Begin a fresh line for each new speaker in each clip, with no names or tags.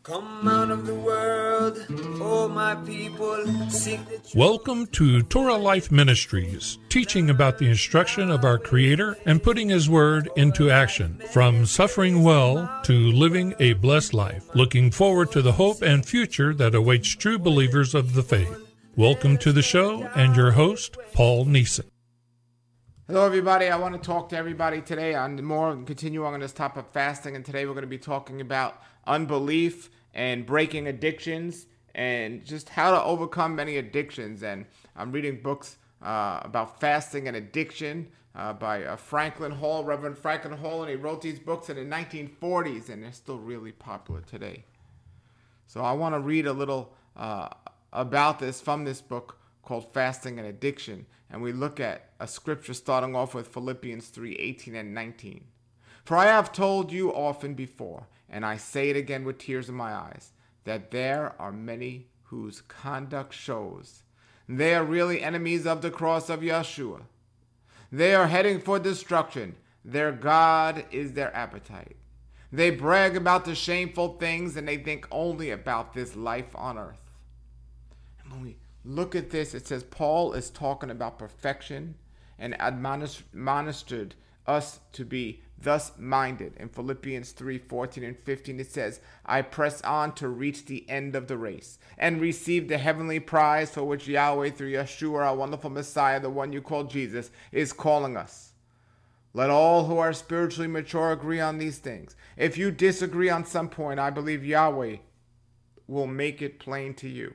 Come out of the world, oh my people, seek the truth.
Welcome to Torah Life Ministries, teaching about the instruction of our Creator and putting His Word into action, from suffering well to living a blessed life. Looking forward to the hope and future that awaits true believers of the faith. Welcome to the show and your host, Paul Neeson.
Hello, everybody. I want to talk to everybody today on continuing on this topic of fasting. And today we're going to be talking about unbelief and breaking addictions and just how to overcome many addictions. And I'm reading books about fasting and addiction by Franklin Hall, Reverend Franklin Hall, and he wrote these books in the 1940s, and they're still really popular today. So I want to read a little about this from this book called Fasting and Addiction. And we look at a scripture starting off with Philippians 3:18 and 19. For I have told you often before, and I say it again with tears in my eyes, that there are many whose conduct shows they are really enemies of the cross of Yeshua. They are heading for destruction. Their God is their appetite. They brag about the shameful things and they think only about this life on earth. And when we look at this, it says Paul is talking about perfection and admonished us to be thus minded. In Philippians 3:14 and 15, it says, I press on to reach the end of the race and receive the heavenly prize for which Yahweh through Yeshua, our wonderful Messiah, the one you call Jesus, is calling us. Let all who are spiritually mature agree on these things. If you disagree on some point, I believe Yahweh will make it plain to you.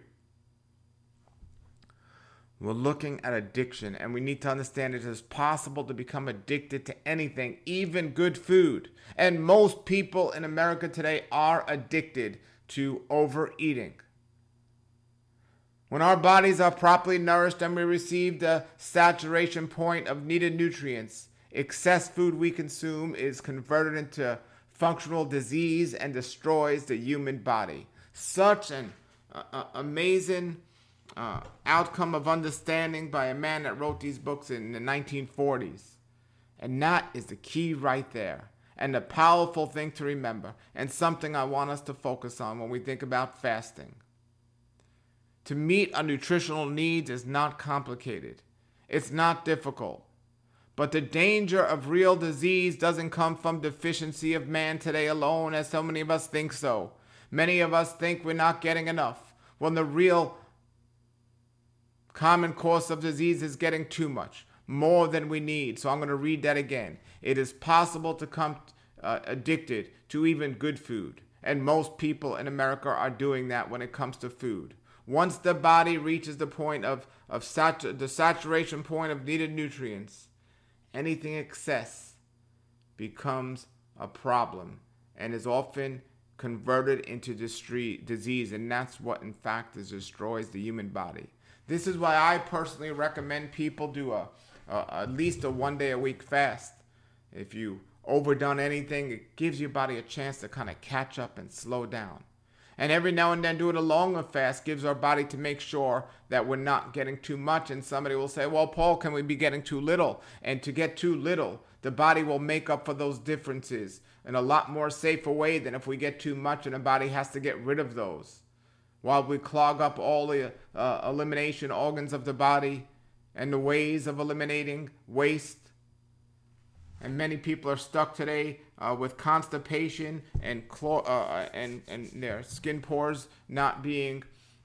We're looking at addiction, and we need to understand it is possible to become addicted to anything, even good food. And most people in America today are addicted to overeating. When our bodies are properly nourished and we receive the saturation point of needed nutrients, excess food we consume is converted into functional disease and destroys the human body. Such an amazing outcome of understanding by a man that wrote these books in the 1940s. And that is the key right there. And a powerful thing to remember, and something I want us to focus on when we think about fasting. To meet our nutritional needs is not complicated. It's not difficult. But the danger of real disease doesn't come from deficiency of man today alone, as so many of us think so. Many of us think we're not getting enough, when the real common course of disease is getting too much, more than we need. So I'm going to read that again. It is possible to become addicted to even good food. And most people in America are doing that when it comes to food. Once the body reaches the point of the saturation point of needed nutrients, anything excess becomes a problem and is often converted into disease. And that's what, in fact, destroys the human body. This is why I personally recommend people do at least a 1 day a week fast. If you overdone anything, it gives your body a chance to kind of catch up and slow down. And every now and then doing a longer fast gives our body to make sure that we're not getting too much. And somebody will say, well, Paul, can we be getting too little? And to get too little, the body will make up for those differences in a lot more safer way than if we get too much and the body has to get rid of those. While we clog up all the elimination organs of the body and the ways of eliminating waste. And many people are stuck today with constipation and their skin pores not being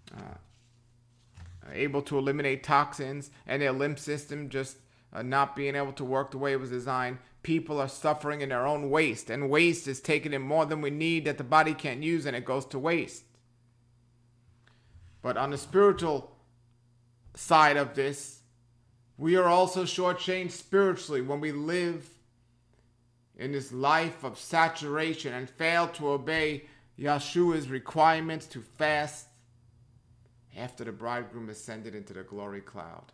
able to eliminate toxins, and their lymph system just not being able to work the way it was designed. People are suffering in their own waste, and waste is taking in more than we need that the body can't use, and it goes to waste. But on the spiritual side of this, we are also shortchanged spiritually when we live in this life of saturation and fail to obey Yeshua's requirements to fast after the bridegroom ascended into the glory cloud.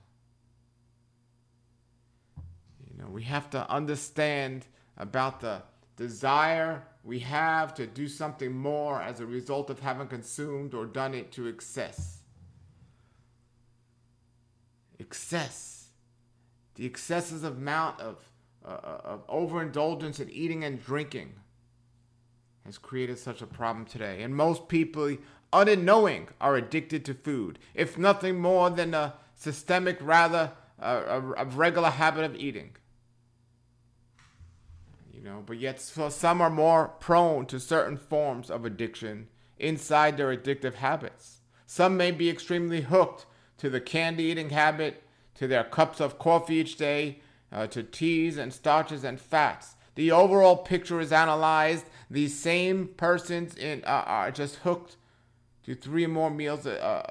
We have to understand about the desire we have to do something more as a result of having consumed or done it to excess. The excessive amount of overindulgence in eating and drinking has created such a problem today. And most people, unknowing, are addicted to food, if nothing more than a systemic, rather a regular habit of eating. But yet some are more prone to certain forms of addiction inside their addictive habits. Some may be extremely hooked to the candy eating habit, to their cups of coffee each day, to teas and starches and fats. The overall picture is analyzed. These same persons are just hooked to 3 more meals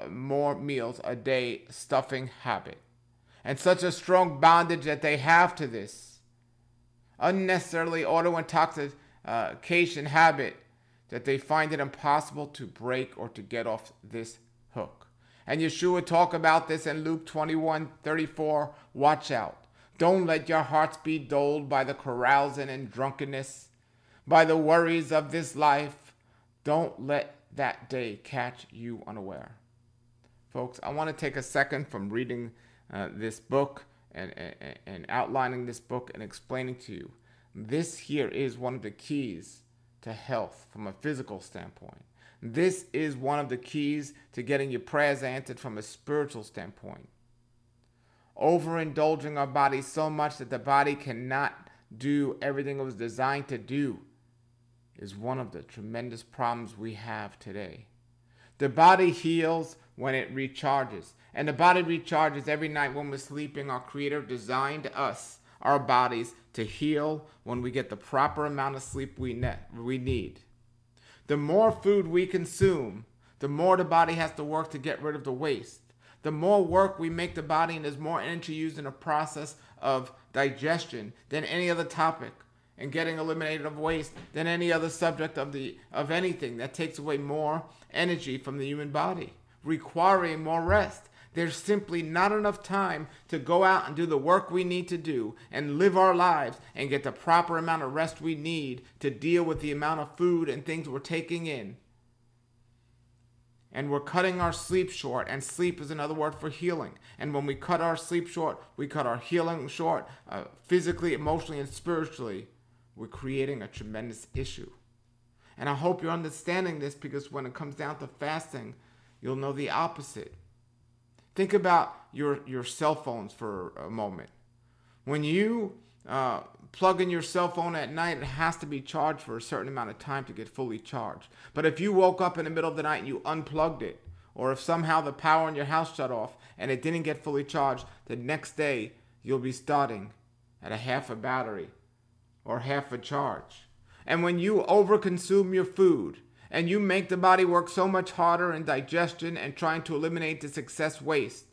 a day stuffing habit. And such a strong bondage that they have to this unnecessarily auto-intoxication habit that they find it impossible to break or to get off this hook. And Yeshua talked about this in Luke 21:34. Watch out. Don't let your hearts be dulled by the carousing and drunkenness, by the worries of this life. Don't let that day catch you unaware. Folks, I want to take a second from reading this book and outlining this book and explaining to you. This here is one of the keys to health from a physical standpoint. This is one of the keys to getting your prayers answered from a spiritual standpoint. Overindulging our body so much that the body cannot do everything it was designed to do is one of the tremendous problems we have today. The body heals when it recharges. And the body recharges every night when we're sleeping. Our Creator designed us, our bodies, to heal when we get the proper amount of sleep we need. The more food we consume, the more the body has to work to get rid of the waste. The more work we make the body, and there's more energy used in the process of digestion than any other topic, and getting eliminated of waste than any other subject of anything that takes away more energy from the human body, requiring more rest. There's simply not enough time to go out and do the work we need to do and live our lives and get the proper amount of rest we need to deal with the amount of food and things we're taking in. And we're cutting our sleep short, and sleep is another word for healing. And when we cut our sleep short, we cut our healing short, physically, emotionally, and spiritually. We're creating a tremendous issue. And I hope you're understanding this, because when it comes down to fasting, you'll know the opposite. Think about your cell phones for a moment. When you plug in your cell phone at night, it has to be charged for a certain amount of time to get fully charged. But if you woke up in the middle of the night and you unplugged it, or if somehow the power in your house shut off and it didn't get fully charged, the next day you'll be starting at a half a battery or half a charge. And when you overconsume your food, and you make the body work so much harder in digestion and trying to eliminate this excess waste,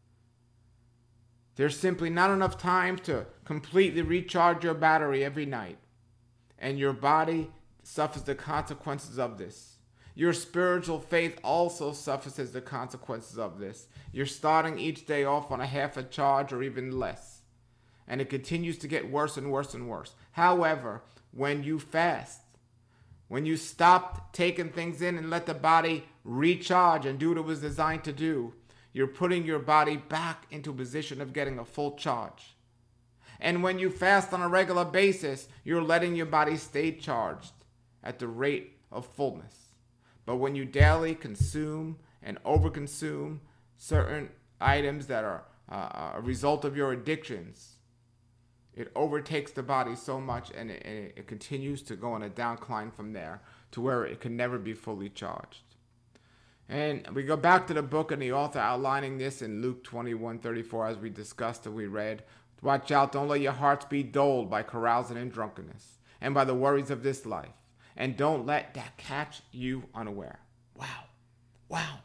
there's simply not enough time to completely recharge your battery every night. And your body suffers the consequences of this. Your spiritual faith also suffers as the consequences of this. You're starting each day off on a half a charge or even less. And it continues to get worse and worse and worse. However, when you fast, when you stop taking things in and let the body recharge and do what it was designed to do, you're putting your body back into a position of getting a full charge. And when you fast on a regular basis, you're letting your body stay charged at the rate of fullness. But when you daily consume and overconsume certain items that are a result of your addictions, it overtakes the body so much, and it continues to go on a downcline from there to where it can never be fully charged. And we go back to the book and the author outlining this in Luke 21:34, as we discussed and we read. Watch out, don't let your hearts be dulled by carousing and drunkenness and by the worries of this life. And don't let that catch you unaware. Wow.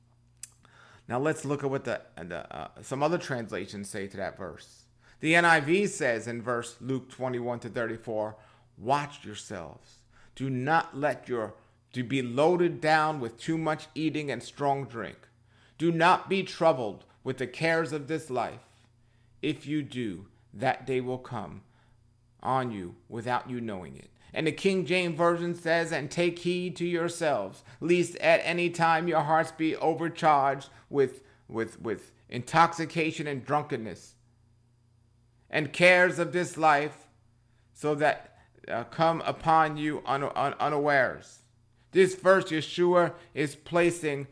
Now let's look at what some other translations say to that verse. The NIV says in verse Luke 21:34, watch yourselves. Do not let to be loaded down with too much eating and strong drink. Do not be troubled with the cares of this life. If you do, that day will come on you without you knowing it. And the King James Version says, and take heed to yourselves, lest at any time your hearts be overcharged with intoxication and drunkenness and cares of this life, so that come upon you unawares. This verse, Yeshua is placing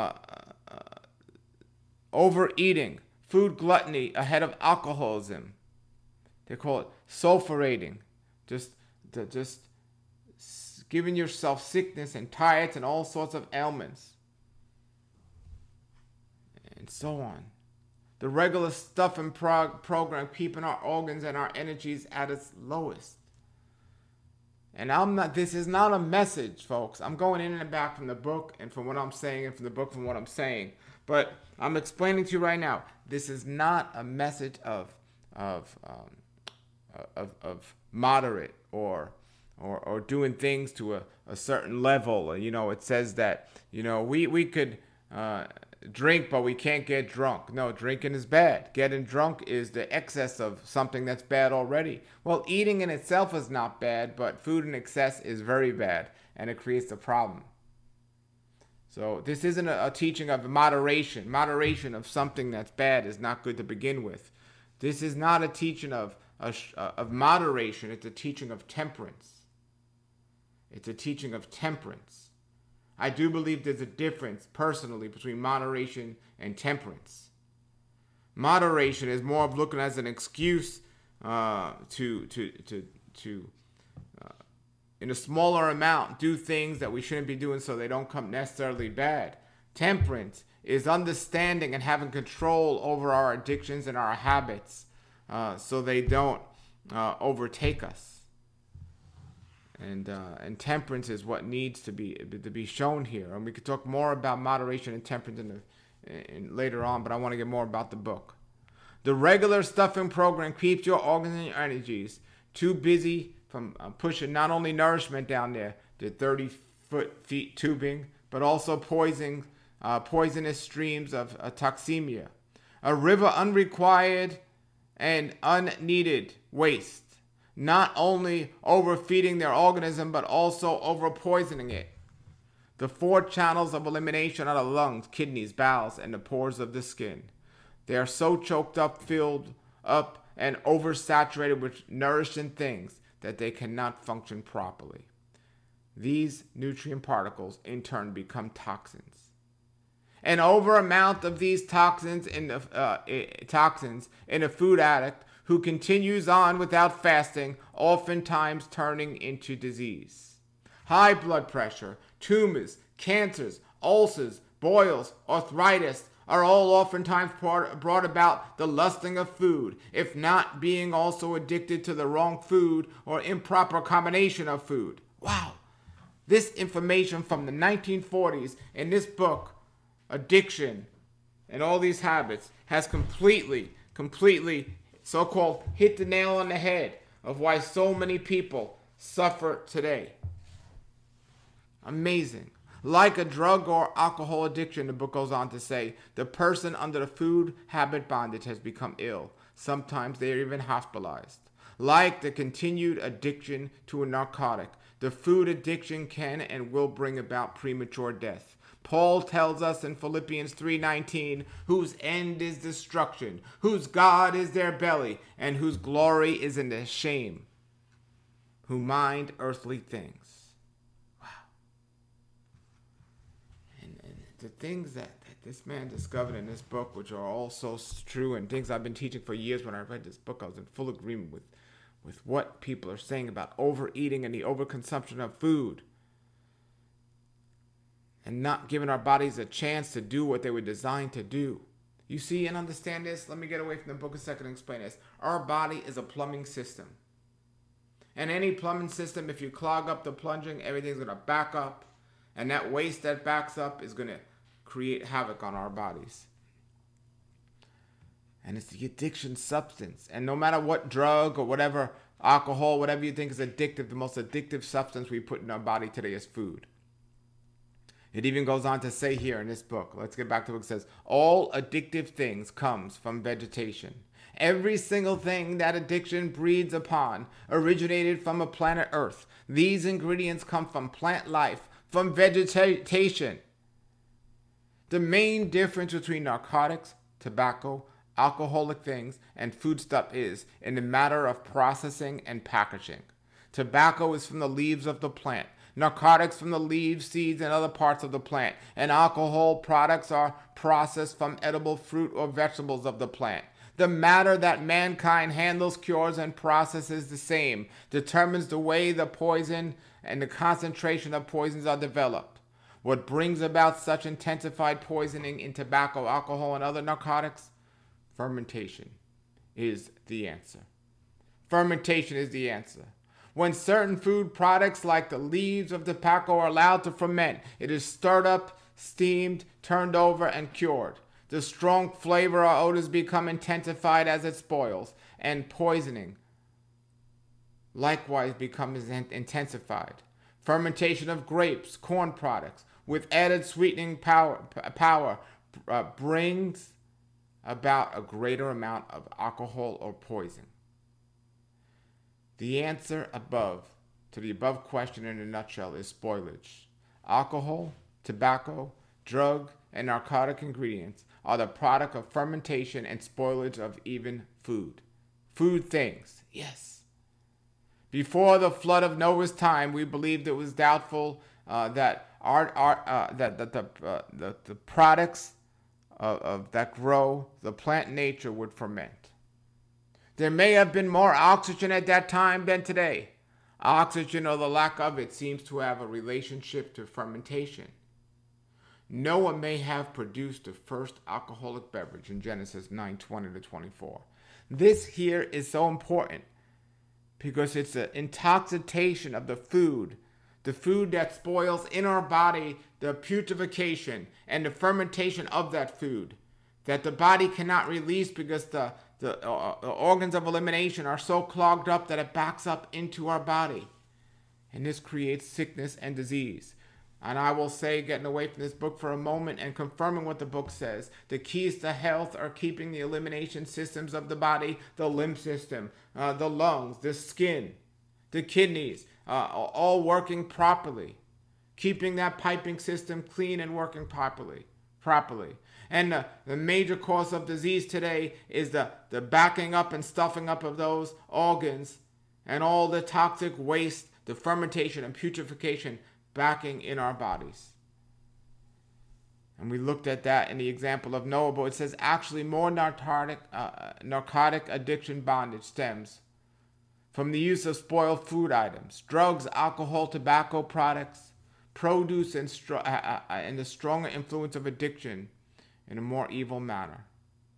overeating, food gluttony ahead of alcoholism. They call it sulfurating, just giving yourself sickness and tiredness and all sorts of ailments, and so on. The regular stuffing program keeping our organs and our energies at its lowest. And this is not a message, folks. I'm going in and back from the book and from what I'm saying, and from the book from what I'm saying. But I'm explaining to you right now, this is not a message of moderate or doing things to a certain level. It says that, we could drink, but we can't get drunk. No, drinking is bad. Getting drunk is the excess of something that's bad already. Well, eating in itself is not bad, but food in excess is very bad, and it creates a problem. So this isn't a teaching of moderation. Moderation of something that's bad is not good to begin with. This is not a teaching of moderation. It's a teaching of temperance. It's a teaching of temperance. I do believe there's a difference, personally, between moderation and temperance. Moderation is more of looking as an excuse to in a smaller amount, do things that we shouldn't be doing so they don't come necessarily bad. Temperance is understanding and having control over our addictions and our habits so they don't overtake us. And temperance is what needs to be shown here. And we could talk more about moderation and temperance later on, but I want to get more about the book. The regular stuffing program keeps your organs and your energies too busy from pushing not only nourishment down there, the 30-feet tubing, but also poisonous streams of toxemia. A river unrequired and unneeded waste. Not only overfeeding their organism, but also overpoisoning it. The 4 channels of elimination are the lungs, kidneys, bowels, and the pores of the skin. They are so choked up, filled up, and oversaturated with nourishing things that they cannot function properly. These nutrient particles, in turn, become toxins. An over amount of these toxins in a food addict who continues on without fasting, oftentimes turning into disease. High blood pressure, tumors, cancers, ulcers, boils, arthritis are all oftentimes brought about the lusting of food, if not being also addicted to the wrong food or improper combination of food. Wow. This information from the 1940s in this book, Addiction and All These Habits, has completely so-called hit the nail on the head of why so many people suffer today. Amazing. Like a drug or alcohol addiction, the book goes on to say, the person under the food habit bondage has become ill. Sometimes they are even hospitalized. Like the continued addiction to a narcotic, the food addiction can and will bring about premature death. Paul tells us in Philippians 3:19, whose end is destruction, whose God is their belly, and whose glory is in their shame, who mind earthly things. Wow. And the things that this man discovered in this book, which are all so true, and things I've been teaching for years. When I read this book, I was in full agreement with what people are saying about overeating and the overconsumption of food, and not giving our bodies a chance to do what they were designed to do. You see and understand this? Let me get away from the book a second and explain this. Our body is a plumbing system. And any plumbing system, if you clog up the plunging, everything's going to back up. And that waste that backs up is going to create havoc on our bodies. And it's the addiction substance. And no matter what drug or whatever, alcohol, whatever you think is addictive, the most addictive substance we put in our body today is food. It even goes on to say here in this book, let's get back to what it says, all addictive things comes from vegetation. Every single thing that addiction breeds upon originated from a planet Earth. These ingredients come from plant life, from vegetation. The main difference between narcotics, tobacco, alcoholic things, and foodstuff is in the matter of processing and packaging. Tobacco is from the leaves of the plant. Narcotics from the leaves, seeds, and other parts of the plant. And alcohol products are processed from edible fruit or vegetables of the plant. The matter that mankind handles, cures, and processes the same, determines the way the poison and the concentration of poisons are developed. What brings about such intensified poisoning in tobacco, alcohol, and other narcotics? Fermentation is the answer. Fermentation is the answer. When certain food products like the leaves of tobacco are allowed to ferment, it is stirred up, steamed, turned over, and cured. The strong flavor or odors become intensified as it spoils, and poisoning likewise becomes intensified. Fermentation of grapes, corn products, with added sweetening power brings about a greater amount of alcohol or poison. The answer to the above question in a nutshell is spoilage. Alcohol, tobacco, drug, and narcotic ingredients are the product of fermentation and spoilage of even food. Food things, yes. Before the flood of Noah's time, we believed it was doubtful that the products that grow the plant nature would ferment. There may have been more oxygen at that time than today. Oxygen, or the lack of it, seems to have a relationship to fermentation. Noah may have produced the first alcoholic beverage in Genesis 9:20-24. This here is so important because it's an intoxication of the food that spoils in our body, the putrefaction and the fermentation of that food that the body cannot release because the organs of elimination are so clogged up that it backs up into our body. And this creates sickness and disease. And I will say, getting away from this book for a moment and confirming what the book says, the keys to health are keeping the elimination systems of the body, the lymph system, the lungs, the skin, the kidneys, all working properly. Keeping that piping system clean and working properly. And the major cause of disease today is the backing up and stuffing up of those organs and all the toxic waste, the fermentation and putrefaction backing in our bodies. And we looked at that in the example of Noah, but it says actually more narcotic addiction bondage stems from the use of spoiled food items, drugs, alcohol, tobacco products, produce, and the stronger influence of addiction in a more evil manner.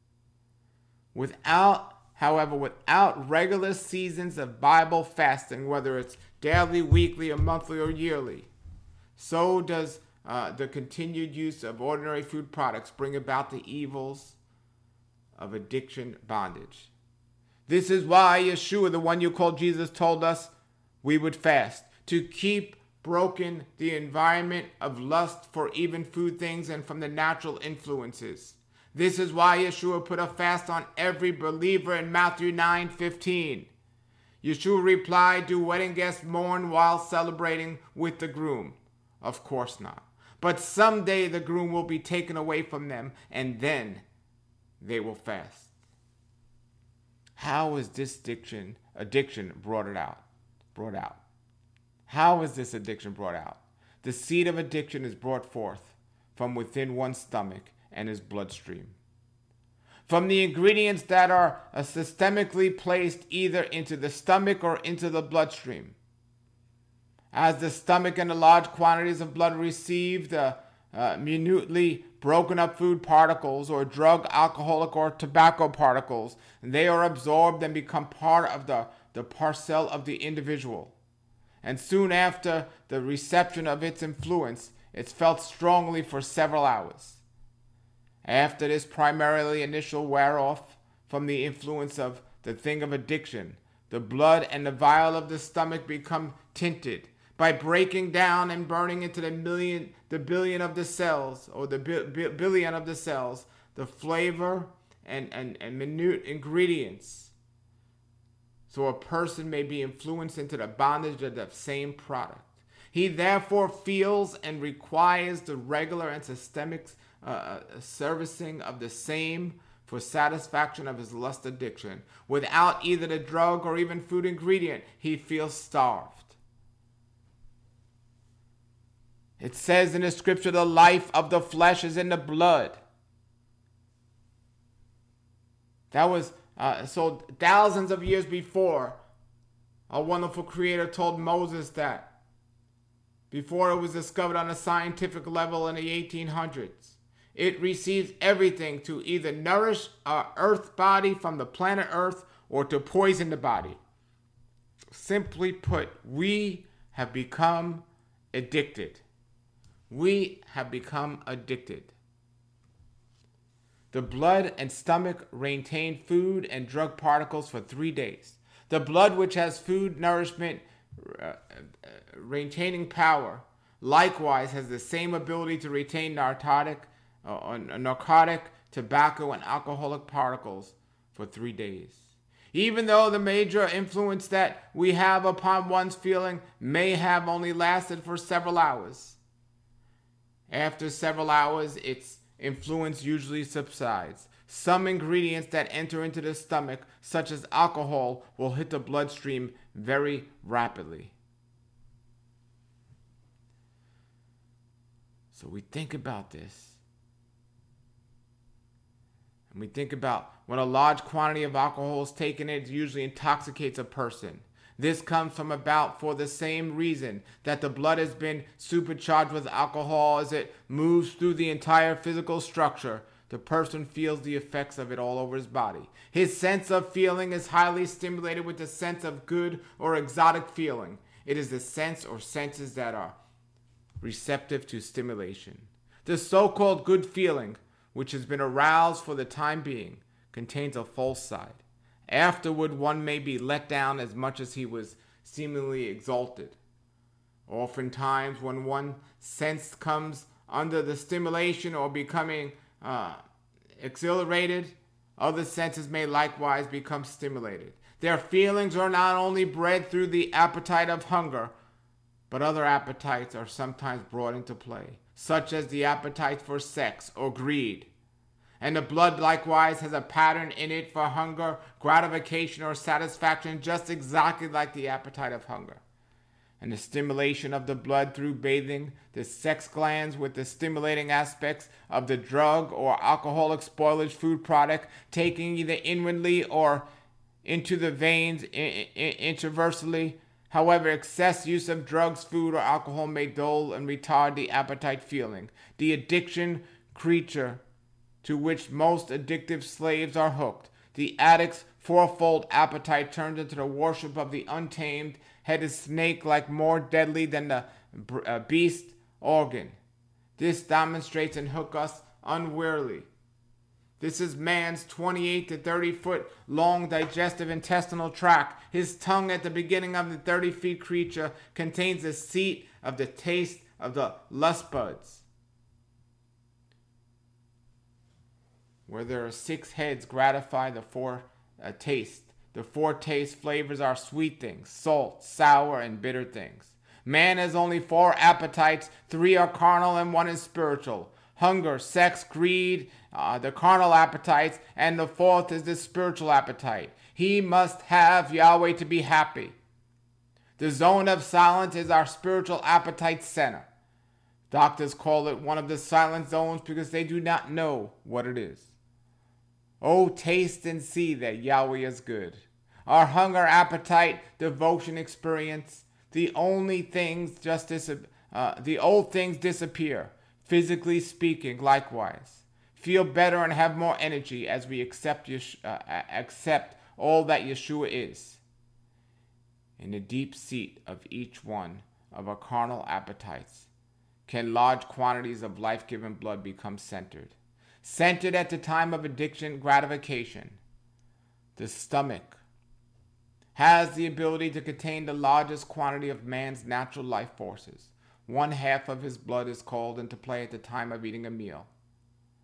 Without regular seasons of Bible fasting, whether it's daily, weekly, or monthly, or yearly, so does the continued use of ordinary food products bring about the evils of addiction bondage. This is why Yeshua, the one you call Jesus, told us we would fast, to keep broken the environment of lust for even food things and from the natural influences. This is why Yeshua put a fast on every believer in Matthew 9:15. Yeshua replied, "Do wedding guests mourn while celebrating with the groom? Of course not. But someday the groom will be taken away from them, and then they will fast." How is this addiction brought out? How is this addiction brought out? The seed of addiction is brought forth from within one's stomach and his bloodstream. From the ingredients that are systemically placed either into the stomach or into the bloodstream. As the stomach and the large quantities of blood receive the minutely broken up food particles or drug, alcoholic, or tobacco particles, they are absorbed and become part of the parcel of the individual. And soon after the reception of its influence, it's felt strongly for several hours. After this primarily initial wear-off from the influence of the thing of addiction, the blood and the vial of the stomach become tinted by breaking down and burning into the billion of the cells, or the billion of the cells, the flavor and minute ingredients. So a person may be influenced into the bondage of the same product. He therefore feels and requires the regular and systemic servicing of the same for satisfaction of his lust addiction. Without either the drug or even food ingredient, he feels starved. It says in the scripture, the life of the flesh is in the blood. That was so thousands of years before, a wonderful creator told Moses that before it was discovered on a scientific level in the 1800s. It receives everything to either nourish our earth body from the planet Earth or to poison the body. Simply put, we have become addicted. We have become addicted. The blood and stomach retain food and drug particles for 3 days. The blood, which has food nourishment retaining power, likewise has the same ability to retain narcotic, tobacco, and alcoholic particles for 3 days. Even though the major influence that we have upon one's feeling may have only lasted for several hours. After several hours, its influence usually subsides. Some ingredients that enter into the stomach, such as alcohol, will hit the bloodstream very rapidly. So we think about this. And we think about when a large quantity of alcohol is taken, it usually intoxicates a person. This comes from about for the same reason that the blood has been supercharged with alcohol as it moves through the entire physical structure. The person feels the effects of it all over his body. His sense of feeling is highly stimulated with the sense of good or exotic feeling. It is the sense or senses that are receptive to stimulation. The so-called good feeling, which has been aroused for the time being, contains a false side. Afterward, one may be let down as much as he was seemingly exalted. Oftentimes, when one sense comes under the stimulation or becoming exhilarated, other senses may likewise become stimulated. Their feelings are not only bred through the appetite of hunger, but other appetites are sometimes brought into play, such as the appetite for sex or greed. And the blood likewise has a pattern in it for hunger, gratification, or satisfaction, just exactly like the appetite of hunger. And the stimulation of the blood through bathing the sex glands with the stimulating aspects of the drug or alcoholic spoilage food product, taking either inwardly or into the veins intraversally. However, excess use of drugs, food, or alcohol may dull and retard the appetite feeling. The addiction creature to which most addictive slaves are hooked. The addict's fourfold appetite turns into the worship of the untamed headed snake, like more deadly than the beast organ. This demonstrates and hooks us unwearily. This is man's 28 to 30 foot long digestive intestinal tract. His tongue at the beginning of the 30 feet creature contains the seat of the taste of the lust buds, where there are 6 heads gratify the 4 taste. The 4 taste flavors are sweet things, salt, sour, and bitter things. Man has only 4 appetites. 3 are carnal and 1 is spiritual. Hunger, sex, greed, the carnal appetites, and the 4th is the spiritual appetite. He must have Yahweh to be happy. The zone of silence is our spiritual appetite center. Doctors call it one of the silent zones because they do not know what it is. Oh, taste and see that Yahweh is good. Our hunger, appetite, devotion, experience, the old things disappear. Physically speaking, likewise, feel better and have more energy as we accept all that Yeshua is. In the deep seat of each one of our carnal appetites can large quantities of life-giving blood become centered. Centered at the time of addiction gratification. The stomach has the ability to contain the largest quantity of man's natural life forces. 1/2 of his blood is called into play at the time of eating a meal.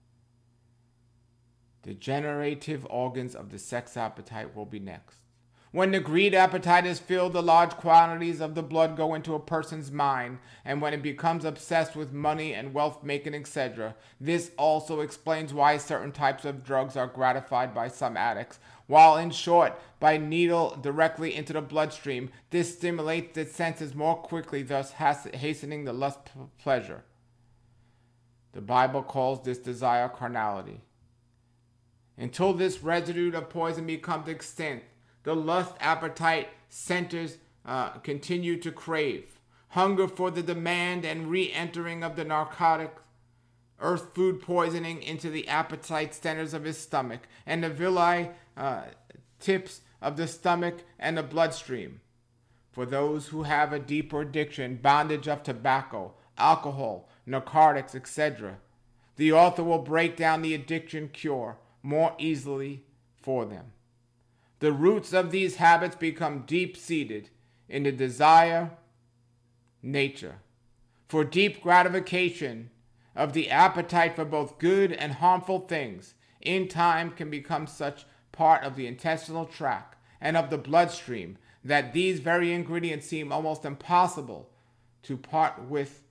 The generative organs of the sex appetite will be next. When the greed appetite is filled, the large quantities of the blood go into a person's mind, and when it becomes obsessed with money and wealth making, etc. This also explains why certain types of drugs are gratified by some addicts, while in short, by needle directly into the bloodstream, this stimulates the senses more quickly, thus hastening the lust pleasure. The Bible calls this desire carnality. Until this residue of poison becomes extinct, the lust appetite centers continue to crave. Hunger for the demand and re-entering of the narcotic earth food poisoning into the appetite centers of his stomach and the villi tips of the stomach and the bloodstream. For those who have a deeper addiction, bondage of tobacco, alcohol, narcotics, etc., the author will break down the addiction cure more easily for them. The roots of these habits become deep-seated in the desire nature for deep gratification of the appetite for both good and harmful things. In time can become such part of the intestinal tract and of the bloodstream that these very ingredients seem almost impossible to part with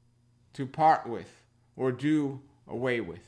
or do away with.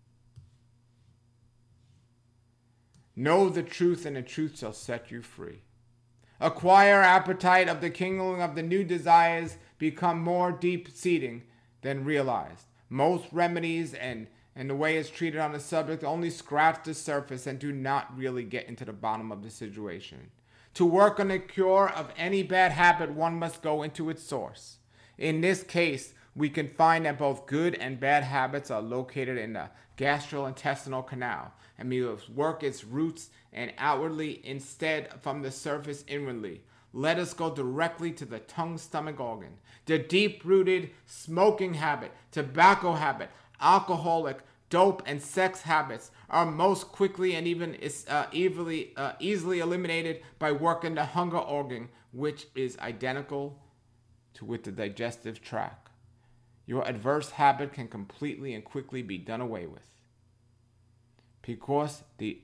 Know the truth, and the truth shall set you free. Acquire appetite of the kingdom of the new desires become more deep-seating than realized. Most remedies and the way it's treated on the subject only scratch the surface and do not really get into the bottom of the situation. To work on the cure of any bad habit, one must go into its source. In this case, we can find that both good and bad habits are located in the gastrointestinal canal, and we must work its roots and outwardly instead from the surface inwardly. Let us go directly to the tongue-stomach organ. The deep-rooted smoking habit, tobacco habit, alcoholic, dope, and sex habits are most quickly and even easily eliminated by working the hunger organ, which is identical with the digestive tract. Your adverse habit can completely and quickly be done away with. Because the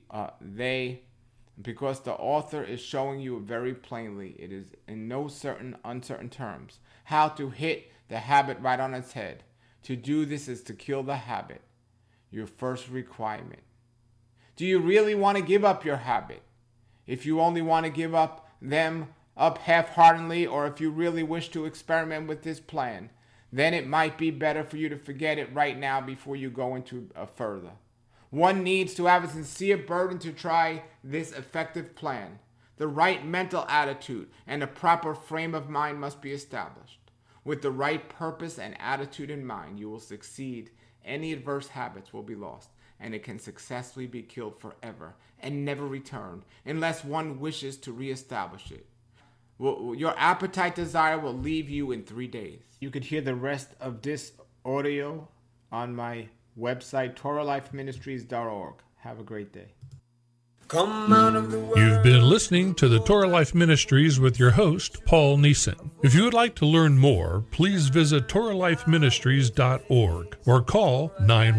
author is showing you very plainly, it is in no uncertain terms, how to hit the habit right on its head. To do this is to kill the habit, your first requirement. Do you really want to give up your habit? If you only want to give them up half-heartedly, or if you really wish to experiment with this plan, then it might be better for you to forget it right now before you go into further. One needs to have a sincere burden to try this effective plan. The right mental attitude and a proper frame of mind must be established. With the right purpose and attitude in mind, you will succeed. Any adverse habits will be lost, and it can successfully be killed forever and never returned unless one wishes to reestablish it. Your appetite desire will leave you in 3 days. You could hear the rest of this audio on my website, TorahLifeMinistries.org. Have a great day.
Come out of the world.
You've been listening to the Torah Life Ministries with your host, Paul Neeson. If you would like to learn more, please visit TorahLifeMinistries.org or call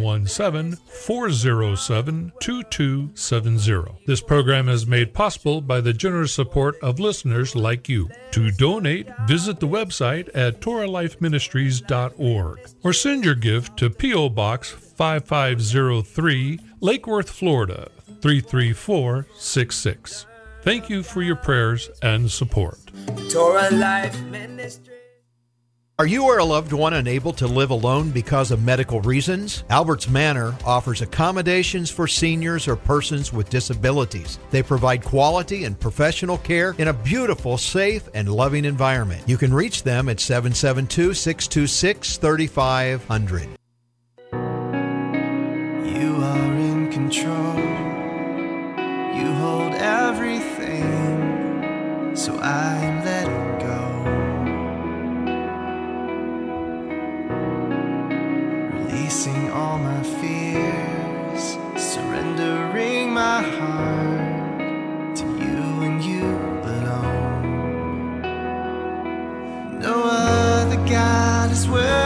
917-407-2270. This program is made possible by the generous support of listeners like you. To donate, visit the website at TorahLifeMinistries.org or send your gift to P.O. Box 5503, Lake Worth, Florida, 33466. Thank you for your prayers and support.
Torah Life Ministry.
Are you or a loved one unable to live alone because of medical reasons? Albert's Manor offers accommodations for seniors or persons with disabilities. They provide quality and professional care in a beautiful, safe, and loving environment. You can reach them at 772-626-3500.
You are in control. You hold everything, so I'm letting go. Releasing all my fears, surrendering my heart to you and you alone. No other God is worthy.